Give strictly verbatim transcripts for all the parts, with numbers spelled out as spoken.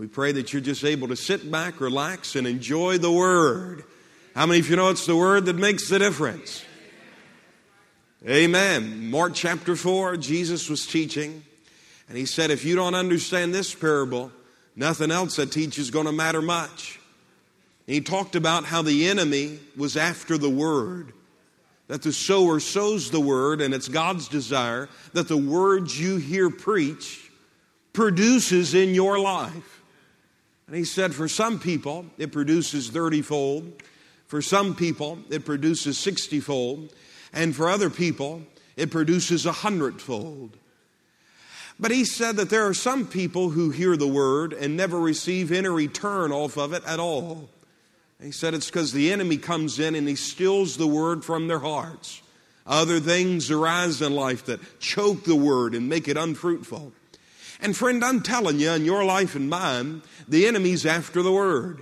We pray that you're just able to sit back, relax, and enjoy the Word. How many of you know it's the Word that makes the difference? Amen. Mark chapter four, Jesus was teaching, and He said, if you don't understand this parable, nothing else I teach is going to matter much. And He talked about how the enemy was after the Word, that the sower sows the Word, and it's God's desire that the words you hear preached produces in your life. And He said for some people, it produces thirty-fold. For some people, it produces sixty-fold. And for other people, it produces a hundredfold. But He said that there are some people who hear the Word and never receive any return off of it at all. He said it's because the enemy comes in and he steals the Word from their hearts. Other things arise in life that choke the Word and make it unfruitful. And friend, I'm telling you, in your life and mine, the enemy's after the Word.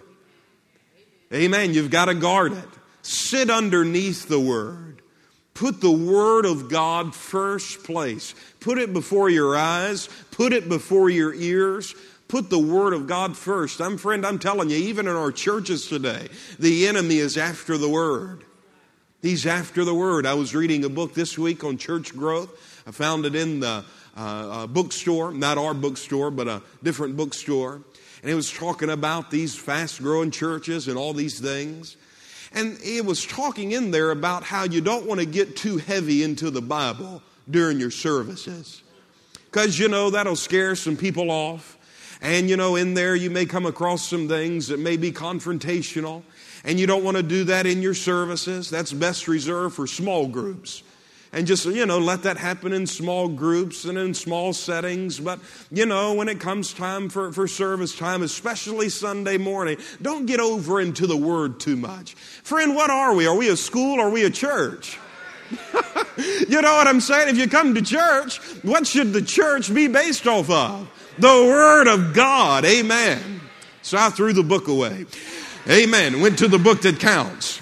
Amen. You've got to guard it. Sit underneath the Word. Put the Word of God first place. Put it before your eyes. Put it before your ears. Put the Word of God first. I'm friend, I'm telling you, even in our churches today, the enemy is after the Word. He's after the Word. I was reading a book this week on church growth. I found it in the uh, uh, bookstore, not our bookstore, but a different bookstore. And it was talking about these fast-growing churches and all these things. And it was talking in there about how you don't want to get too heavy into the Bible during your services. Because, you know, that'll scare some people off. And, you know, in there you may come across some things that may be confrontational. And you don't want to do that in your services. That's best reserved for small groups. And just, you know, let that happen in small groups and in small settings. But, you know, when it comes time for, for service time, especially Sunday morning, don't get over into the Word too much. Friend, what are we? Are we a school or are we a church? You know what I'm saying? If you come to church, what should the church be based off of? The Word of God. Amen. So I threw the book away. Amen. Went to the book that counts.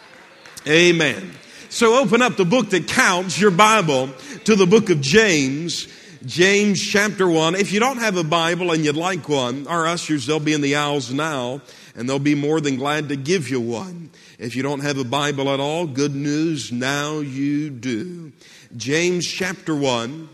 Amen. So open up the book that counts, your Bible, to the book of James. James chapter one. If you don't have a Bible and you'd like one, our ushers, they'll be in the aisles now, and they'll be more than glad to give you one. If you don't have a Bible at all, good news, now you do. James chapter one.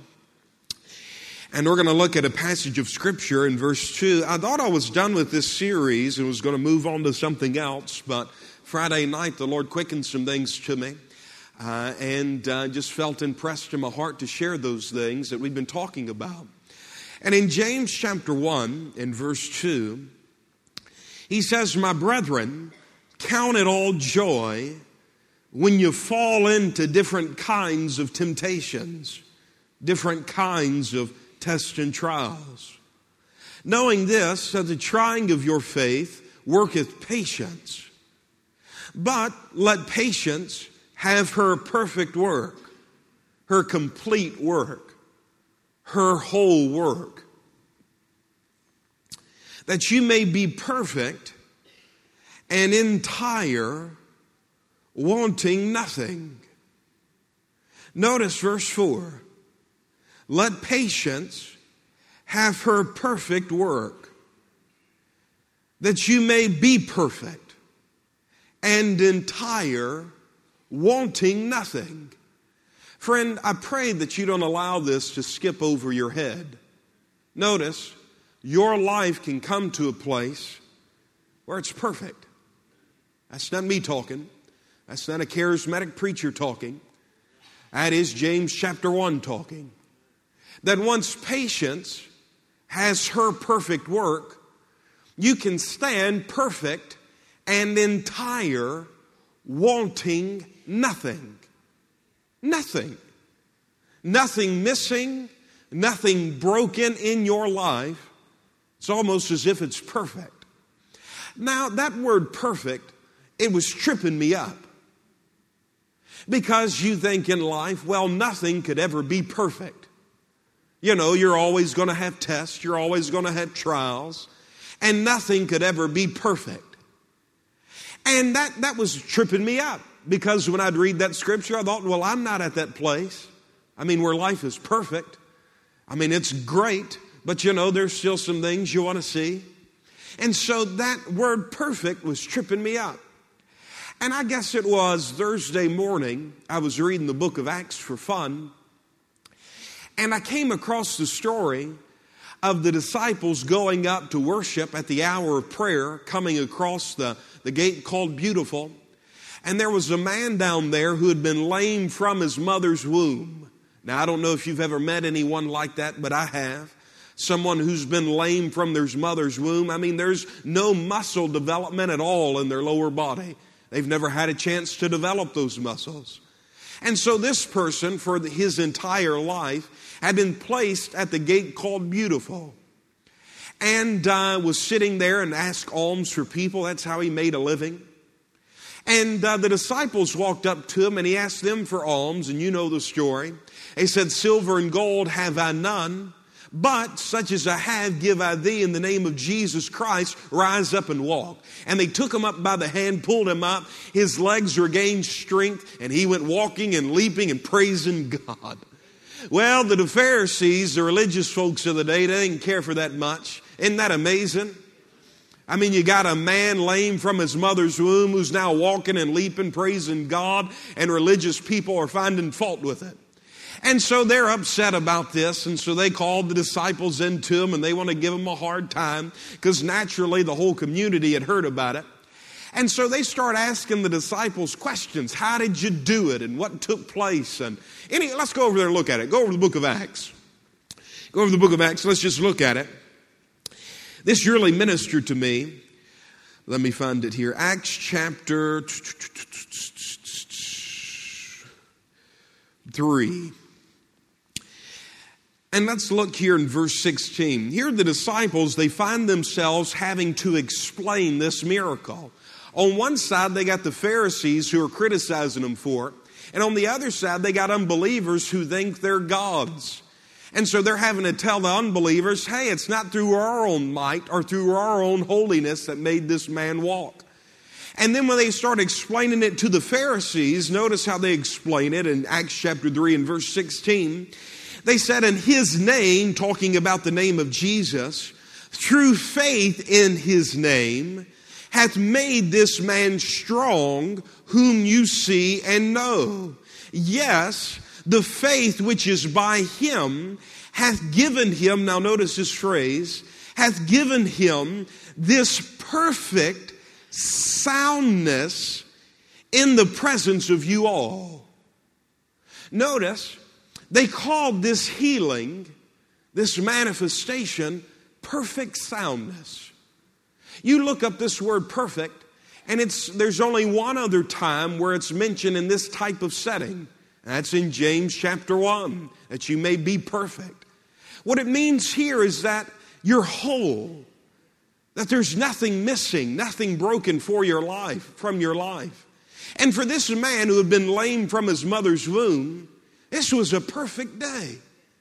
And we're going to look at a passage of Scripture in verse two. I thought I was done with this series and was going to move on to something else, but Friday night the Lord quickened some things to me. Uh, and uh, just felt impressed in my heart to share those things that we've been talking about. And in James chapter one, in verse two, he says, my brethren, count it all joy when you fall into different kinds of temptations, different kinds of tests and trials. Knowing this, that the trying of your faith worketh patience. But let patience have her perfect work, her complete work, her whole work, that you may be perfect and entire, wanting nothing. Notice verse four. Let patience have her perfect work, that you may be perfect and entire, wanting nothing. Friend, I pray that you don't allow this to skip over your head. Notice, your life can come to a place where it's perfect. That's not me talking. That's not a charismatic preacher talking. That is James chapter one talking. That once patience has her perfect work, you can stand perfect and entire, wanting nothing. Nothing. Nothing missing, nothing broken in your life. It's almost as if it's perfect. Now, that word perfect, it was tripping me up. Because you think in life, well, nothing could ever be perfect. You know, you're always going to have tests, you're always going to have trials, and nothing could ever be perfect. And that, that was tripping me up, because when I'd read that scripture, I thought, well, I'm not at that place. I mean, where life is perfect. I mean, it's great, but you know, there's still some things you want to see. And so that word perfect was tripping me up. And I guess it was Thursday morning, I was reading the book of Acts for fun, and I came across the story of the disciples going up to worship at the hour of prayer, coming across the, the gate called Beautiful. And there was a man down there who had been lame from his mother's womb. Now, I don't know if you've ever met anyone like that, but I have. Someone who's been lame from their mother's womb. I mean, there's no muscle development at all in their lower body. They've never had a chance to develop those muscles. And so this person, for his entire life, had been placed at the gate called Beautiful. And uh, was sitting there and asked alms for people. That's how he made a living. And uh, the disciples walked up to him and he asked them for alms. And you know the story. He said, silver and gold have I none, but such as I have give I thee. In the name of Jesus Christ, rise up and walk. And they took him up by the hand, pulled him up. His legs regained strength, and he went walking and leaping and praising God. Well, the Pharisees, the religious folks of the day, they didn't care for that much. Isn't that amazing? I mean, you got a man lame from his mother's womb who's now walking and leaping, praising God, and religious people are finding fault with it. And so they're upset about this, and so they called the disciples into them, and they want to give them a hard time, because naturally the whole community had heard about it. And so they start asking the disciples questions. How did you do it? And what took place? And any, let's go over there and look at it. Go over the book of Acts. Go over the book of Acts. Let's just look at it. This really ministered to me. Let me find it here. Acts chapter three. And let's look here in verse sixteen. Here the disciples, they find themselves having to explain this miracle. On one side, they got the Pharisees who are criticizing them for it. And on the other side, they got unbelievers who think they're gods. And so they're having to tell the unbelievers, hey, it's not through our own might or through our own holiness that made this man walk. And then when they start explaining it to the Pharisees, notice how they explain it in Acts chapter three and verse sixteen. They said, in his name, talking about the name of Jesus, through faith in his name, hath made this man strong, whom you see and know. Yes, the faith which is by him hath given him, now notice this phrase, hath given him this perfect soundness in the presence of you all. Notice, they called this healing, this manifestation, perfect soundness. You look up this word perfect, and it's there's only one other time where it's mentioned in this type of setting. That's in James chapter one, that you may be perfect. What it means here is that you're whole, that there's nothing missing, nothing broken for your life, from your life. And for this man who had been lame from his mother's womb, this was a perfect day.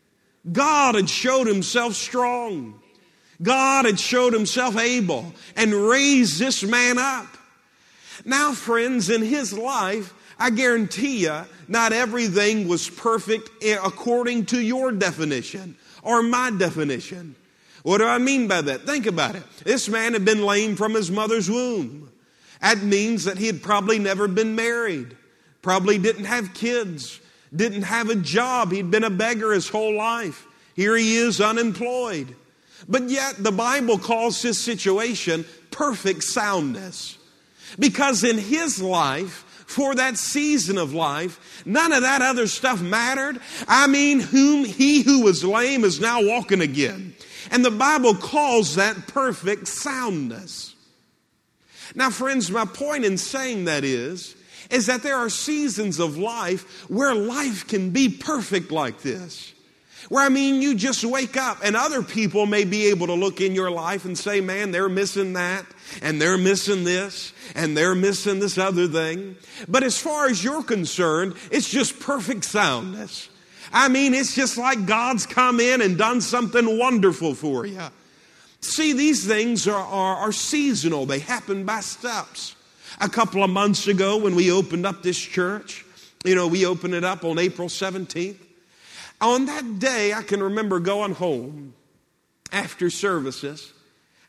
God had showed himself strong. God had showed himself able and raised this man up. Now, friends, in his life, I guarantee you, not everything was perfect according to your definition or my definition. What do I mean by that? Think about it. This man had been lame from his mother's womb. That means that he had probably never been married, probably didn't have kids, didn't have a job. He'd been a beggar his whole life. Here he is unemployed. But yet the Bible calls his situation perfect soundness. Because in his life, for that season of life, none of that other stuff mattered. I mean, whom he who was lame is now walking again. And the Bible calls that perfect soundness. Now, friends, my point in saying that is, is that there are seasons of life where life can be perfect like this. Where, I mean, you just wake up and other people may be able to look in your life and say, man, they're missing that, and they're missing this, and they're missing this other thing. But as far as you're concerned, it's just perfect soundness. I mean, it's just like God's come in and done something wonderful for you. See, these things are, are, are seasonal. They happen by steps. A couple of months ago when we opened up this church, you know, we opened it up on April seventeenth. On that day, I can remember going home after services,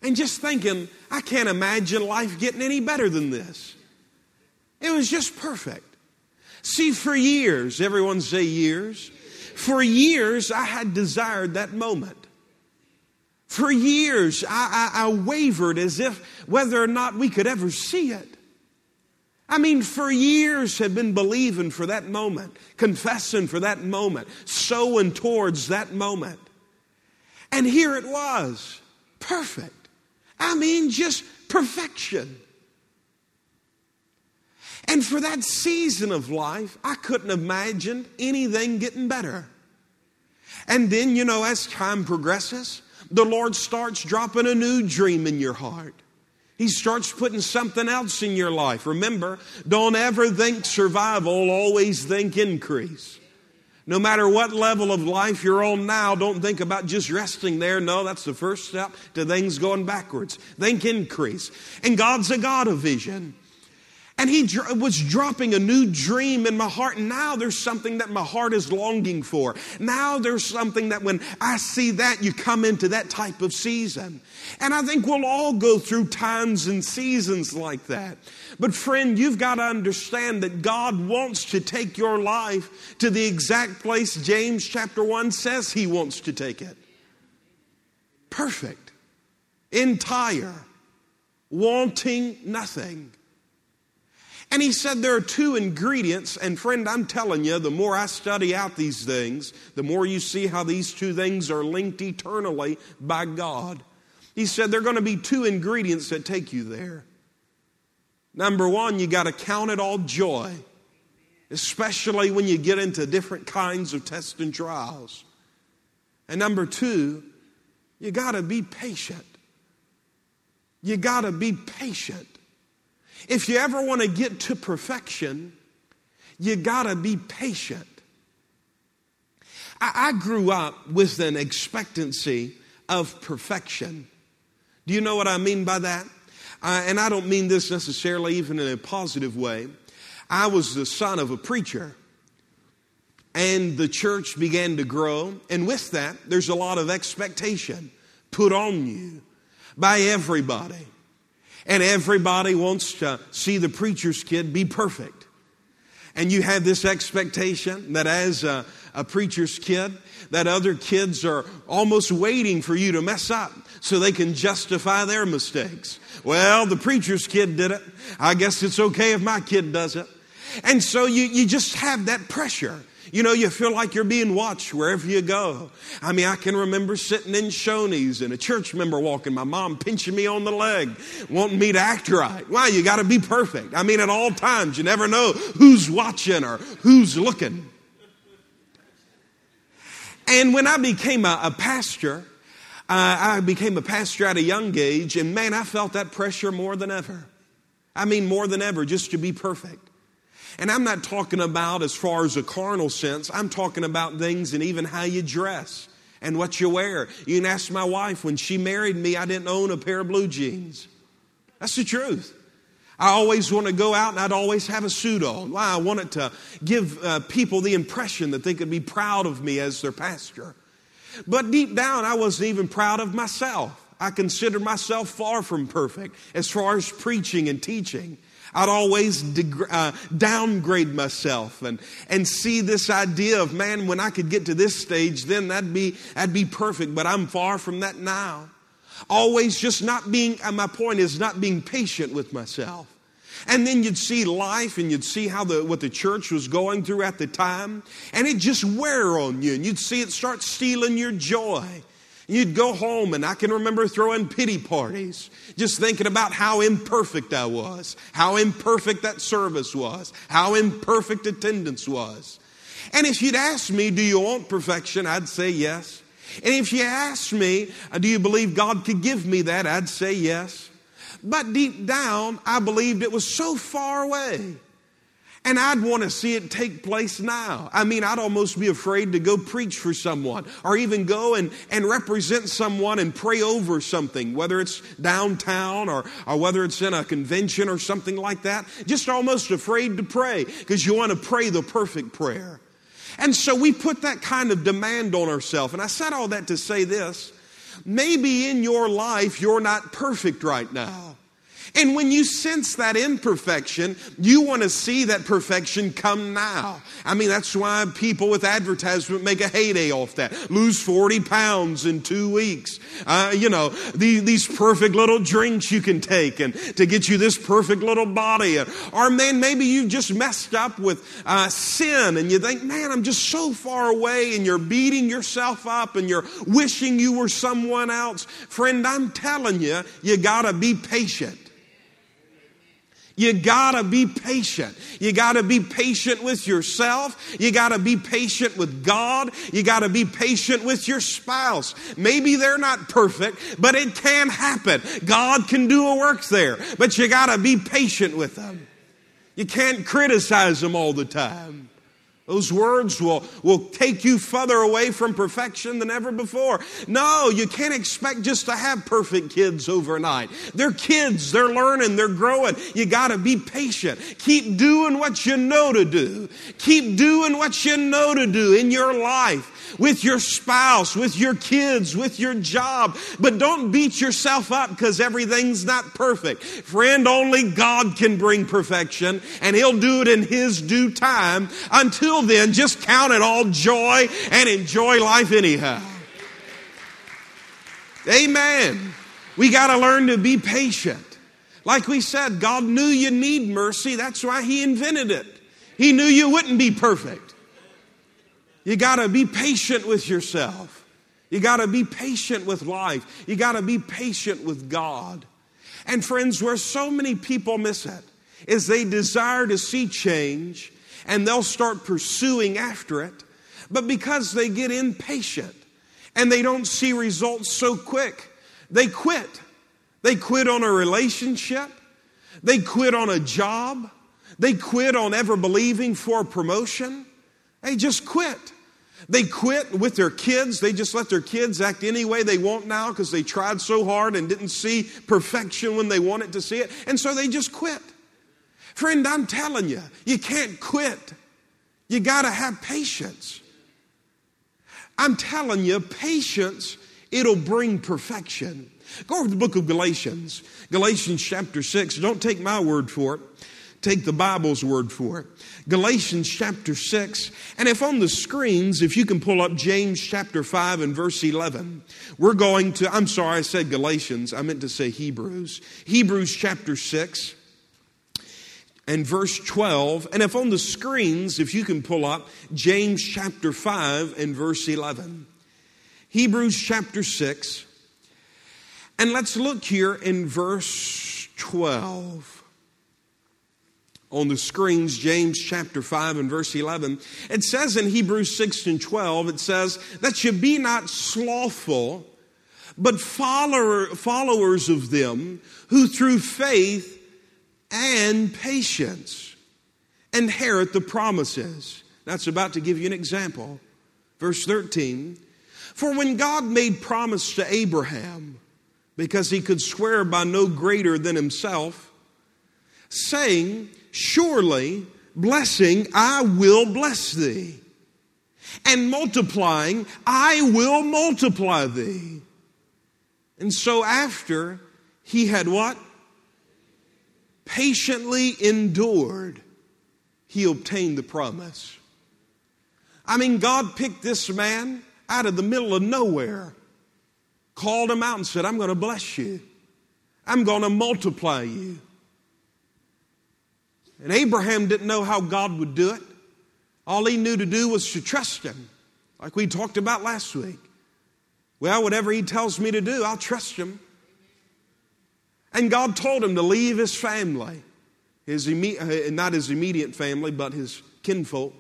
and just thinking, I can't imagine life getting any better than this. It was just perfect. See, for years, everyone say years, for years I had desired that moment. For years I, I, I wavered as if whether or not we could ever see it. I mean, for years had been believing for that moment, confessing for that moment, sowing towards that moment. And here it was, perfect. I mean, just perfection. And for that season of life, I couldn't imagine anything getting better. And then, you know, as time progresses, the Lord starts dropping a new dream in your heart. He starts putting something else in your life. Remember, don't ever think survival, always think increase. No matter what level of life you're on now, don't think about just resting there. No, that's the first step to things going backwards. Think increase. And God's a God of vision. And He dr- was dropping a new dream in my heart. And now there's something that my heart is longing for. Now there's something that when I see that, you come into that type of season. And I think we'll all go through times and seasons like that. But friend, you've got to understand that God wants to take your life to the exact place James chapter one says He wants to take it. Perfect. Entire. Wanting nothing. And He said there are two ingredients, and friend, I'm telling you, the more I study out these things, the more you see how these two things are linked eternally by God. He said there are going to be two ingredients that take you there. Number one, you got to count it all joy, especially when you get into different kinds of tests and trials. And number two, you got to be patient. You got to be patient. If you ever want to get to perfection, you got to be patient. I, I grew up with an expectancy of perfection. Do you know what I mean by that? Uh, and I don't mean this necessarily even in a positive way. I was the son of a preacher, and the church began to grow. And with that, there's a lot of expectation put on you by everybody. And everybody wants to see the preacher's kid be perfect. And you have this expectation that as a, a preacher's kid, that other kids are almost waiting for you to mess up so they can justify their mistakes. Well, the preacher's kid did it. I guess it's okay if my kid does it. And so you, you just have that pressure. You know, you feel like you're being watched wherever you go. I mean, I can remember sitting in Shoney's and a church member walking, my mom pinching me on the leg, wanting me to act right. Well, you got to be perfect. I mean, at all times, you never know who's watching or who's looking. And when I became a, a pastor, uh, I became a pastor at a young age, and man, I felt that pressure more than ever. I mean, more than ever, just to be perfect. And I'm not talking about as far as a carnal sense. I'm talking about things and even how you dress and what you wear. You can ask my wife, when she married me, I didn't own a pair of blue jeans. That's the truth. I always want to go out and I'd always have a suit on. Why? I wanted to give uh, people the impression that they could be proud of me as their pastor. But deep down, I wasn't even proud of myself. I considered myself far from perfect as far as preaching and teaching. I'd always deg- uh, downgrade myself and, and see this idea of, man, when I could get to this stage, then that'd be, that'd be perfect. But I'm far from that now. Always just not being, uh, my point is not being patient with myself. And then you'd see life and you'd see how the what the church was going through at the time. And it'd just wear on you. And you'd see it start stealing your joy. You'd go home, and I can remember throwing pity parties, just thinking about how imperfect I was, how imperfect that service was, how imperfect attendance was. And if you'd ask me, do you want perfection? I'd say yes. And if you asked me, do you believe God could give me that? I'd say yes. But deep down, I believed it was so far away. And I'd want to see it take place now. I mean, I'd almost be afraid to go preach for someone or even go and, and represent someone and pray over something, whether it's downtown or, or whether it's in a convention or something like that. Just almost afraid to pray because you want to pray the perfect prayer. And so we put that kind of demand on ourselves. And I said all that to say this. Maybe in your life you're not perfect right now. And when you sense that imperfection, you want to see that perfection come now. I mean, that's why people with advertisement make a heyday off that. Lose forty pounds in two weeks. Uh, you know, the, these perfect little drinks you can take and to get you this perfect little body. Or man, maybe you just messed up with uh, sin and you think, man, I'm just so far away, and you're beating yourself up and you're wishing you were someone else. Friend, I'm telling you, you gotta be patient. You gotta be patient. You gotta be patient with yourself. You gotta be patient with God. You gotta be patient with your spouse. Maybe they're not perfect, but it can happen. God can do a work there, but you gotta be patient with them. You can't criticize them all the time. Those words will, will take you further away from perfection than ever before. No, you can't expect just to have perfect kids overnight. They're kids, they're learning, they're growing. You gotta be patient. Keep doing what you know to do. Keep doing what you know to do in your life, with your spouse, with your kids, with your job. But don't beat yourself up because everything's not perfect. Friend, only God can bring perfection, and He'll do it in His due time. Until then, just count it all joy and enjoy life anyhow. Amen. We got to learn to be patient. Like we said, God knew you need mercy. That's why He invented it. He knew you wouldn't be perfect. You got to be patient with yourself. You got to be patient with life. You got to be patient with God. And friends, where so many people miss it is they desire to see change, and they'll start pursuing after it. But because they get impatient and they don't see results so quick, they quit. They quit on a relationship. They quit on a job. They quit on ever believing for a promotion. They just quit. They quit with their kids. They just let their kids act any way they want now because they tried so hard and didn't see perfection when they wanted to see it. And so they just quit. Friend, I'm telling you, you can't quit. You got to have patience. I'm telling you, patience, it'll bring perfection. Go to the book of Galatians. Galatians chapter six. Don't take my word for it. Take the Bible's word for it. Galatians chapter six. And if on the screens, if you can pull up James chapter five and verse eleven. We're going to, I'm sorry, I said Galatians. I meant to say Hebrews. Hebrews chapter six. And verse twelve, and if on the screens, if you can pull up James chapter five and verse eleven. Hebrews chapter six. And let's look here in verse twelve. On the screens, James chapter five and verse eleven. It says in Hebrews six and twelve, it says, that you be not slothful, but follower, followers of them who through faith and patience inherit the promises. That's about to give you an example. Verse thirteen. For when God made promise to Abraham, because He could swear by no greater than Himself, saying, surely blessing I will bless thee, and multiplying I will multiply thee. And so after he had what? Patiently endured, he obtained the promise. I mean, God picked this man out of the middle of nowhere, called him out and said, I'm going to bless you. I'm going to multiply you. And Abraham didn't know how God would do it. All he knew to do was to trust Him, like we talked about last week. Well, whatever He tells me to do, I'll trust Him. And God told him to leave his family, his imme- not his immediate family, but his kinfolk.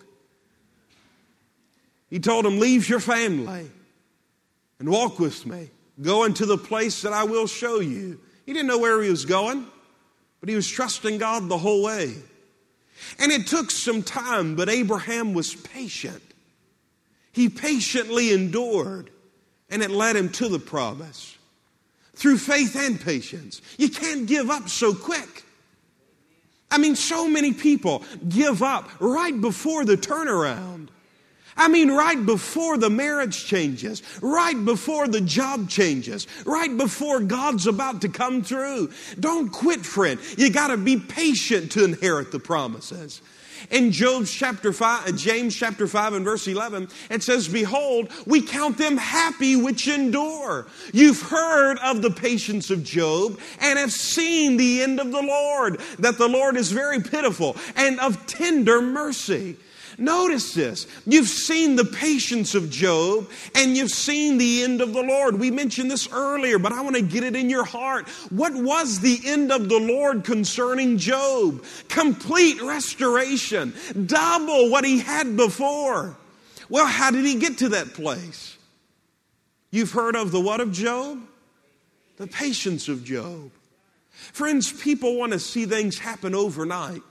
He told him, leave your family and walk with me. Go into the place that I will show you. He didn't know where he was going, but he was trusting God the whole way. And it took some time, but Abraham was patient. He patiently endured, and it led him to the promise. Through faith and patience. You can't give up so quick. I mean, so many people give up right before the turnaround. I mean, right before the marriage changes, right before the job changes, right before God's about to come through. Don't quit, friend. You got to be patient to inherit the promises. In Job chapter five, James chapter five and verse eleven, it says, "Behold, we count them happy which endure." You've heard of the patience of Job and have seen the end of the Lord, that the Lord is very pitiful and of tender mercy. Notice this. You've seen the patience of Job and you've seen the end of the Lord. We mentioned this earlier, but I want to get it in your heart. What was the end of the Lord concerning Job? Complete restoration. Double what he had before. Well, how did he get to that place? You've heard of the what of Job? The patience of Job. Friends, people want to see things happen overnight.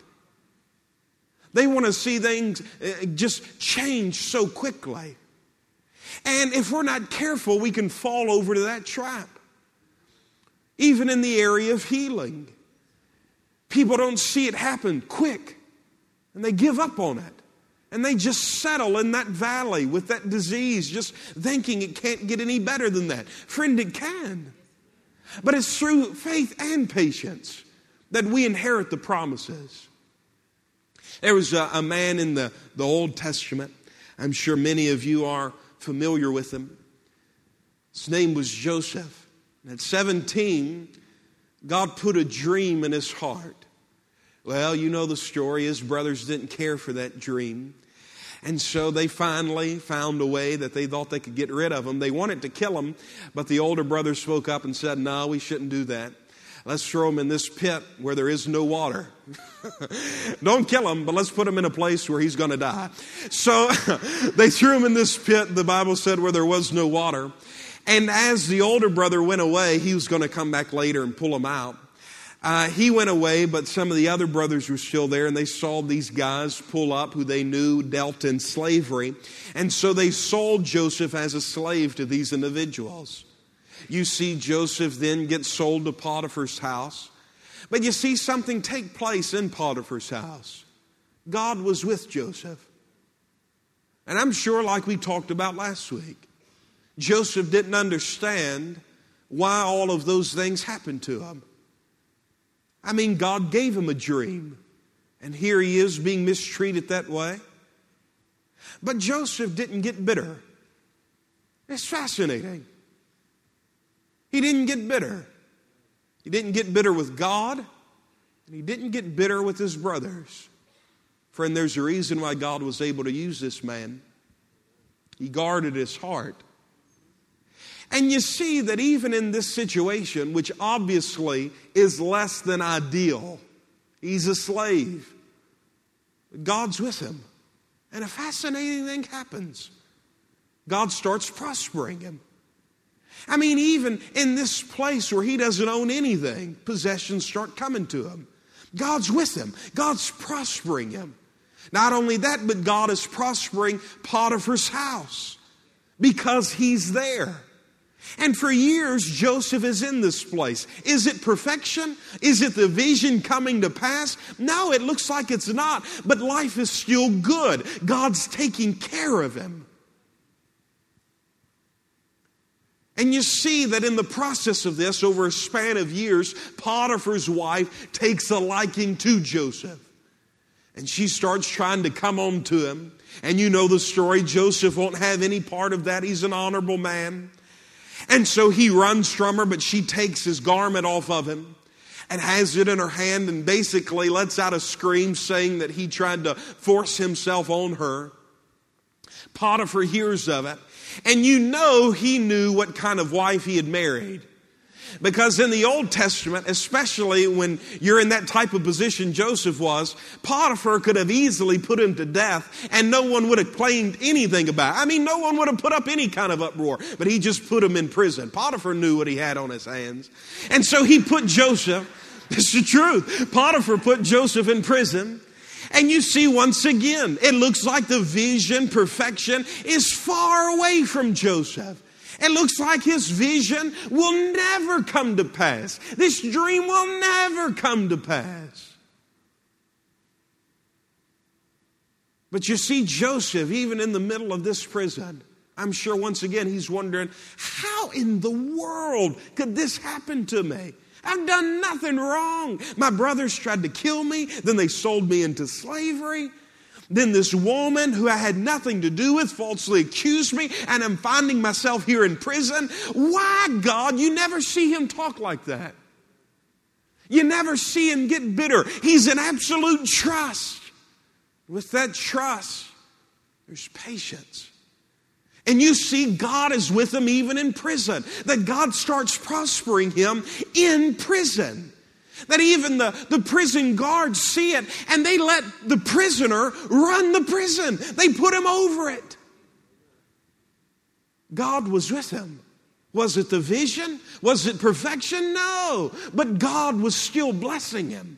They want to see things just change so quickly. And if we're not careful, we can fall over to that trap. Even in the area of healing. People don't see it happen quick. And they give up on it. And they just settle in that valley with that disease, just thinking it can't get any better than that. Friend, it can. But it's through faith and patience that we inherit the promises. There was a, a man in the, the Old Testament. I'm sure many of you are familiar with him. His name was Joseph. And at seventeen, God put a dream in his heart. Well, you know the story. His brothers didn't care for that dream. And so they finally found a way that they thought they could get rid of him. They wanted to kill him, but the older brother spoke up and said, "No, we shouldn't do that. Let's throw him in this pit where there is no water." Don't kill him, but let's put him in a place where he's going to die. So they threw him in this pit, the Bible said, where there was no water. And as the older brother went away, he was going to come back later and pull him out. Uh, he went away, but some of the other brothers were still there, and they saw these guys pull up who they knew dealt in slavery. And so they sold Joseph as a slave to these individuals. You see Joseph then get sold to Potiphar's house. But you see something take place in Potiphar's house. God was with Joseph. And I'm sure, like we talked about last week, Joseph didn't understand why all of those things happened to him. I mean, God gave him a dream. And here he is being mistreated that way. But Joseph didn't get bitter. It's fascinating. He didn't get bitter. He didn't get bitter with God, and he didn't get bitter with his brothers. Friend, there's a reason why God was able to use this man. He guarded his heart. And you see that even in this situation, which obviously is less than ideal, he's a slave. God's with him. And a fascinating thing happens. God starts prospering him. I mean, even in this place where he doesn't own anything, possessions start coming to him. God's with him. God's prospering him. Not only that, but God is prospering Potiphar's house because he's there. And for years, Joseph is in this place. Is it perfection? Is it the vision coming to pass? No, it looks like it's not. But life is still good. God's taking care of him. And you see that in the process of this, over a span of years, Potiphar's wife takes a liking to Joseph. And she starts trying to come on to him. And you know the story. Joseph won't have any part of that. He's an honorable man. And so he runs from her, but she takes his garment off of him and has it in her hand and basically lets out a scream saying that he tried to force himself on her. Potiphar hears of it. And you know he knew what kind of wife he had married. Because in the Old Testament, especially when you're in that type of position Joseph was, Potiphar could have easily put him to death and no one would have claimed anything about it. I mean, no one would have put up any kind of uproar, but he just put him in prison. Potiphar knew what he had on his hands. And so he put Joseph, it's the truth, Potiphar put Joseph in prison. And you see once again, it looks like the vision, perfection is far away from Joseph. It looks like his vision will never come to pass. This dream will never come to pass. But you see Joseph, even in the middle of this prison, I'm sure once again he's wondering, how in the world could this happen to me? I've done nothing wrong. My brothers tried to kill me. Then they sold me into slavery. Then this woman who I had nothing to do with falsely accused me, and I'm finding myself here in prison. Why, God? You never see him talk like that. You never see him get bitter. He's in absolute trust. With that trust, there's patience. And you see God is with him even in prison. That God starts prospering him in prison. That even the, the prison guards see it and they let the prisoner run the prison. They put him over it. God was with him. Was it the vision? Was it perfection? No. But God was still blessing him.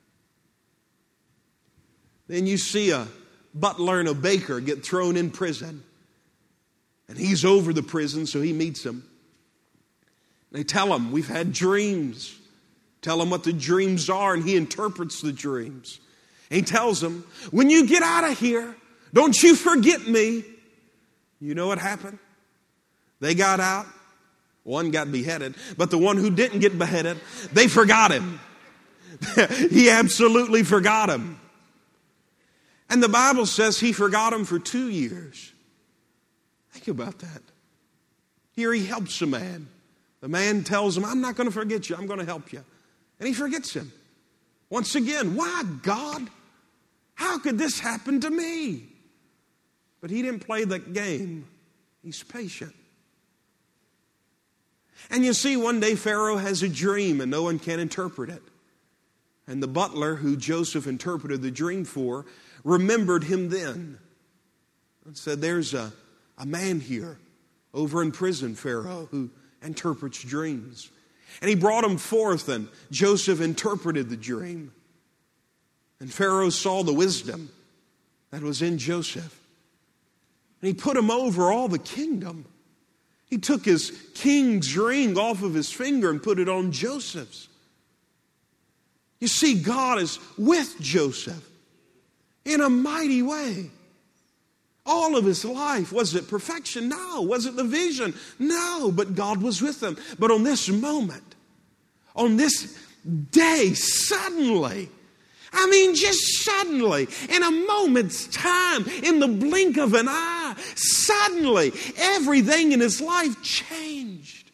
Then you see a butler and a baker get thrown in prison. And he's over the prison, so he meets them. They tell him, we've had dreams. Tell him what the dreams are, and he interprets the dreams. And he tells them, when you get out of here, don't you forget me. You know what happened? They got out. One got beheaded, but the one who didn't get beheaded, they forgot him. He absolutely forgot him. And the Bible says he forgot him for two years. Think about that. Here he helps a man. The man tells him, I'm not going to forget you. I'm going to help you. And he forgets him. Once again, why, God? How could this happen to me? But he didn't play that game. He's patient. And you see, one day Pharaoh has a dream and no one can interpret it. And the butler who Joseph interpreted the dream for remembered him then and said, there's a, a man here over in prison, Pharaoh, who interprets dreams. And he brought him forth and Joseph interpreted the dream. And Pharaoh saw the wisdom that was in Joseph. And he put him over all the kingdom. He took his king's ring off of his finger and put it on Joseph's. You see, God is with Joseph in a mighty way. All of his life, was it perfection? No. Was it the vision? No. But God was with him. But on this moment, on this day, suddenly, I mean, just suddenly, in a moment's time, in the blink of an eye, suddenly, everything in his life changed.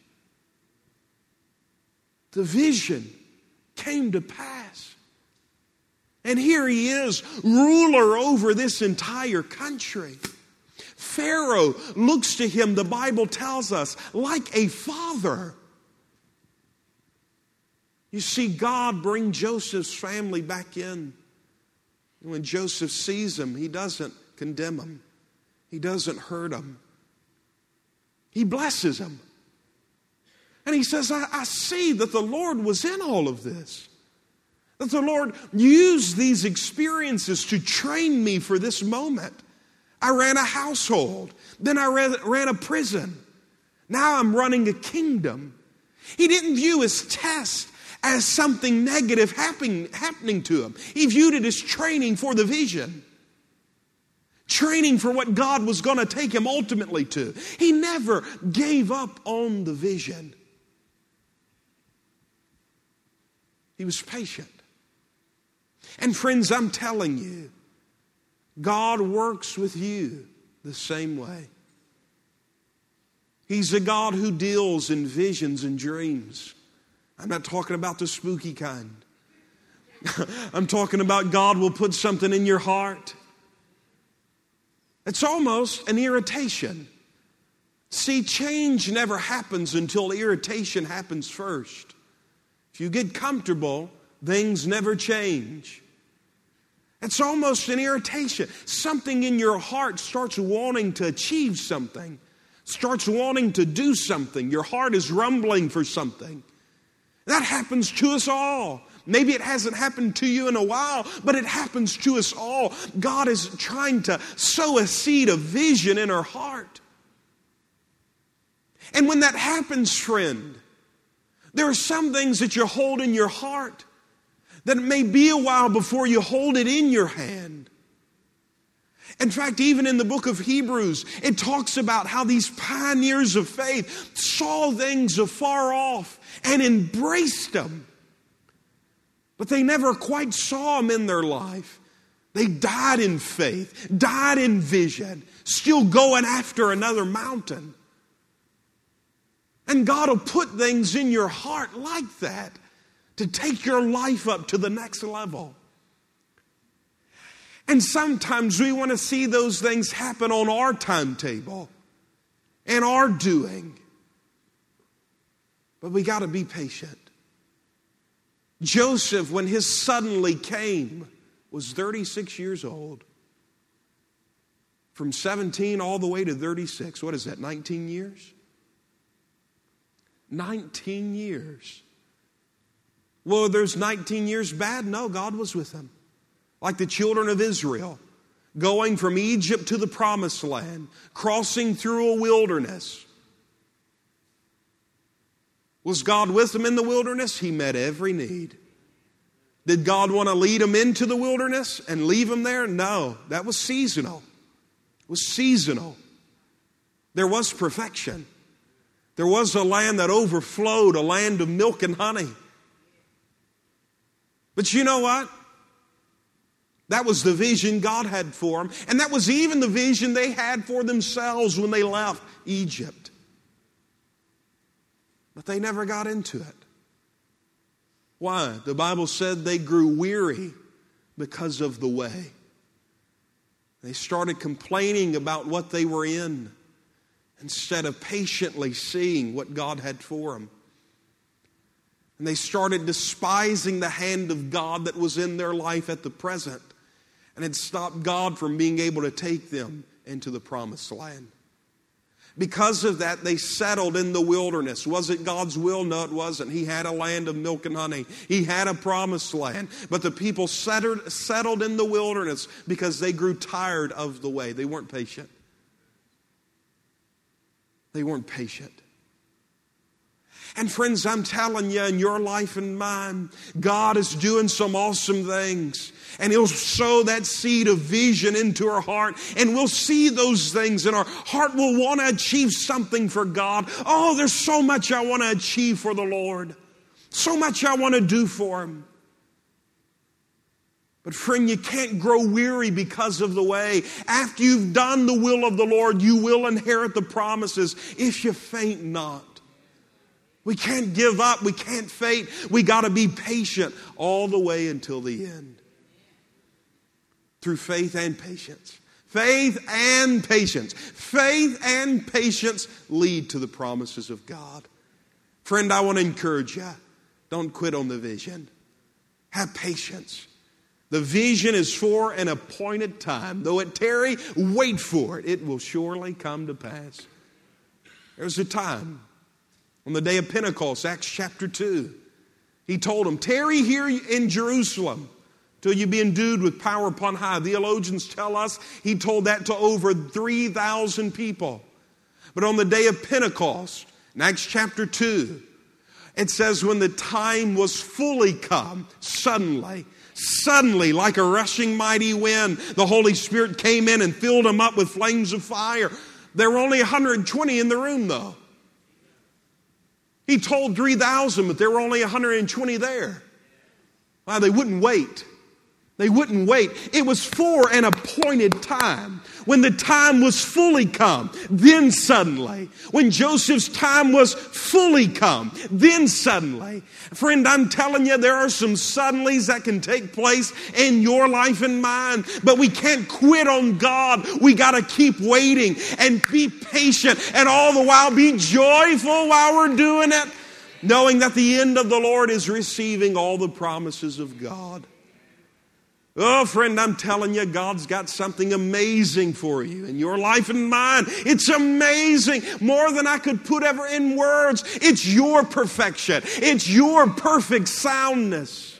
The vision came to pass. And here he is, ruler over this entire country. Pharaoh looks to him, the Bible tells us, like a father. You see, God bring Joseph's family back in. And when Joseph sees them, he doesn't condemn them. He doesn't hurt them. He blesses them. And he says, I, I see that the Lord was in all of this. That the Lord used these experiences to train me for this moment. I ran a household. Then I ran, ran a prison. Now I'm running a kingdom. He didn't view his test as something negative happen, happening to him. He viewed it as training for the vision. Training for what God was going to take him ultimately to. He never gave up on the vision. He was patient. And friends, I'm telling you, God works with you the same way. He's a God who deals in visions and dreams. I'm not talking about the spooky kind. I'm talking about God will put something in your heart. It's almost an irritation. See, change never happens until irritation happens first. If you get comfortable, things never change. It's almost an irritation. Something in your heart starts wanting to achieve something, starts wanting to do something. Your heart is rumbling for something. That happens to us all. Maybe it hasn't happened to you in a while, but it happens to us all. God is trying to sow a seed of vision in our heart. And when that happens, friend, there are some things that you hold in your heart that it may be a while before you hold it in your hand. In fact, even in the book of Hebrews, it talks about how these pioneers of faith saw things afar off and embraced them. But they never quite saw them in their life. They died in faith, died in vision, still going after another mountain. And God will put things in your heart like that to take your life up to the next level. And sometimes we want to see those things happen on our timetable and our doing. But we got to be patient. Joseph, when his suddenly came, was thirty-six years old. From seventeen all the way to thirty-six. What is that, nineteen years? nineteen years. Well, there's nineteen years bad? No, God was with him. Like the children of Israel, going from Egypt to the promised land, crossing through a wilderness. Was God with them in the wilderness? He met every need. Did God want to lead them into the wilderness and leave them there? No, that was seasonal. It was seasonal. There was perfection. There was a land that overflowed, a land of milk and honey. But you know what? That was the vision God had for them. And that was even the vision they had for themselves when they left Egypt. But they never got into it. Why? The Bible said they grew weary because of the way. They started complaining about what they were in instead of patiently seeing what God had for them. And they started despising the hand of God that was in their life at the present. And it stopped God from being able to take them into the promised land. Because of that, they settled in the wilderness. Was it God's will? No, it wasn't. He had a land of milk and honey. He had a promised land. But the people settled, settled in the wilderness because they grew tired of the way. They weren't patient. They weren't patient. And friends, I'm telling you, in your life and mine, God is doing some awesome things. And He'll sow that seed of vision into our heart. And we'll see those things. And our heart will want to achieve something for God. Oh, there's so much I want to achieve for the Lord. So much I want to do for Him. But friend, you can't grow weary because of the way. After you've done the will of the Lord, you will inherit the promises if you faint not. We can't give up. We can't faint. We got to be patient all the way until the end. Through faith and patience. Faith and patience. Faith and patience lead to the promises of God. Friend, I want to encourage you. Don't quit on the vision. Have patience. The vision is for an appointed time. Though it tarry, wait for it. It will surely come to pass. There's a time. On the day of Pentecost, Acts chapter two, He told them, tarry here in Jerusalem till you be endued with power upon high. Theologians tell us He told that to over three thousand people. But on the day of Pentecost, in Acts chapter two, it says when the time was fully come, suddenly, suddenly, like a rushing mighty wind, the Holy Spirit came in and filled them up with flames of fire. There were only one hundred twenty in the room, though. He told three thousand, but there were only one hundred twenty there. Why? They wouldn't wait. They wouldn't wait. It was for an appointed time. When the time was fully come, then suddenly. When Joseph's time was fully come, then suddenly. Friend, I'm telling you, there are some suddenlies that can take place in your life and mine. But we can't quit on God. We got to keep waiting and be patient. And all the while be joyful while we're doing it. Knowing that the end of the Lord is receiving all the promises of God. Oh, friend, I'm telling you, God's got something amazing for you in your life and mine. It's amazing. More than I could put ever in words. It's your perfection. It's your perfect soundness.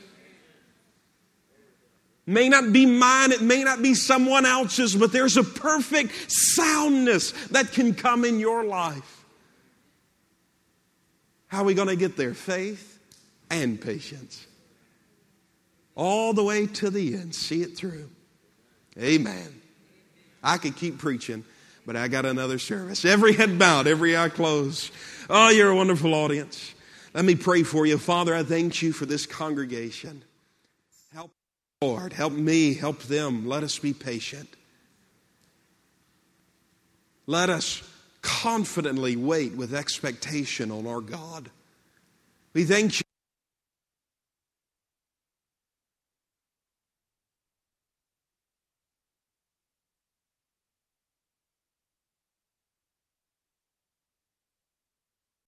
It may not be mine. It may not be someone else's, but there's a perfect soundness that can come in your life. How are we going to get there? Faith and patience. All the way to the end. See it through. Amen. I could keep preaching, but I got another service. Every head bowed, every eye closed. Oh, you're a wonderful audience. Let me pray for you. Father, I thank you for this congregation. Help, Lord. Help me. Help them. Let us be patient. Let us confidently wait with expectation on our God. We thank you